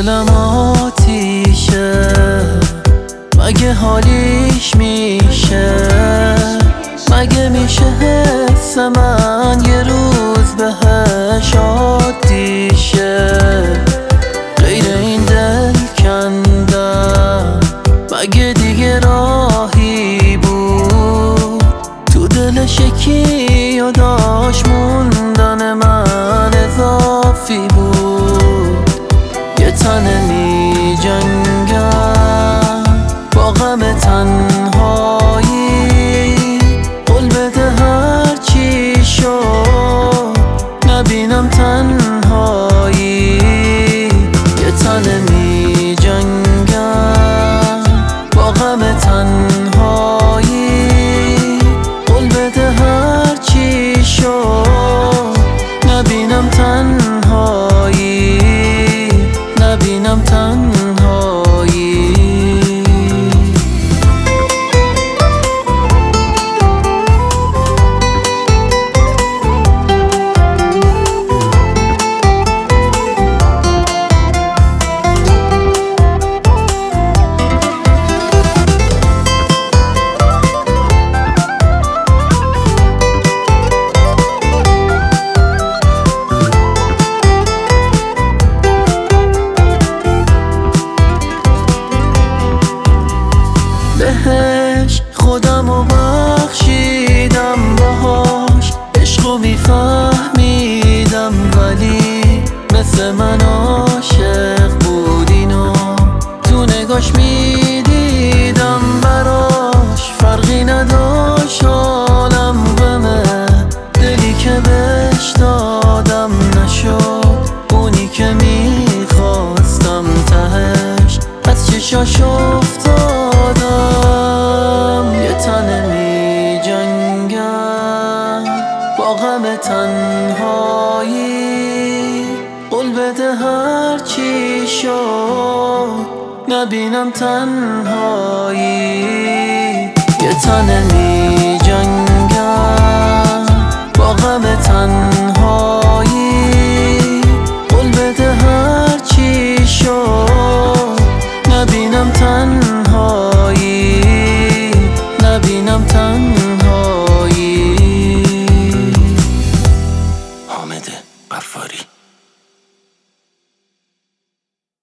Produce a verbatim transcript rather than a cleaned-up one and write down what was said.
دلم آتیشه، مگه حالیش میشه؟ مگه میشه حس من یه روز بهش عادی شه؟ غیر این دل کندن مگه دیگه راهی بود؟ تو دلش یکی و داشت موندن من اضافی بود. یه تنه می جنگم با غم تنهایی، قول بده هر چی شد نبینم تنهایی. یه تنه می جنگم با غم تنهایی، قول بده هر چی شد نبینم تنهایی، نبینم تنهایی. بهش خودمو بخشیدم، باهاش عشقو میفهمیدم، ولی مثل من عاشق بود اینو تو نگاش میدیدم. براش فرقی نداشت حالم غمه، دلی که بهش دادم نشد اونی که میخواستم تهش از چشاش افتادم. یه تنه می جنگم با غم تنهایی، قول بده هر چی شد نبینم تنهایی. یه تنه می جنگم با غم تنهایی،